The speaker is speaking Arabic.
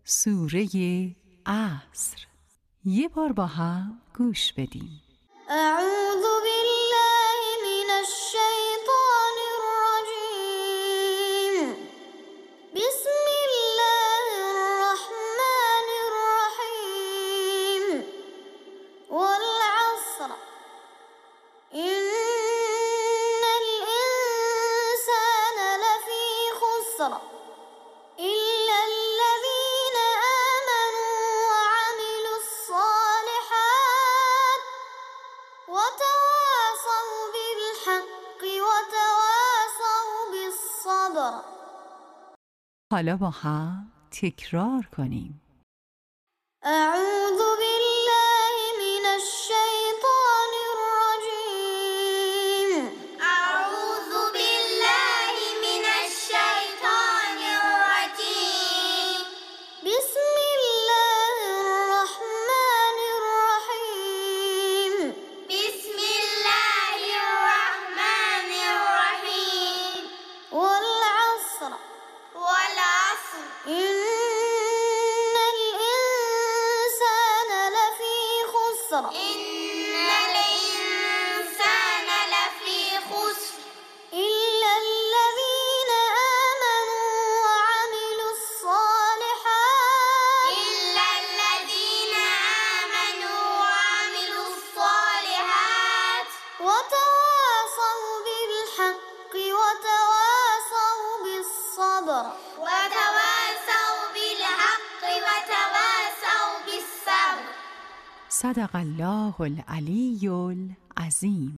سوره عصر. یه بار با هم گوش بدیم. اعوذ بالله من الشیطان الرجیم. بسم الله الرحمن الرحیم. والعصر ان الانسان لفی خسر إلا الذين آمنوا وعملوا الصالحات وتواصوا بالحق وتواصوا بالصبر. حالا با هم تکرار کنیم. اعوذ بالله من الشیطان الرجیم. اعوذ بالله من الشیطان الرجیم. بسم الله الرحمن الرحیم. بسم الله الرحمن الرحیم. والعصر إن الإنسان لفي خسر إلا الذين آمنوا وعملوا الصالحات وتواصوا بالحق وتواصوا بالصبر. صدق الله العلی العظیم.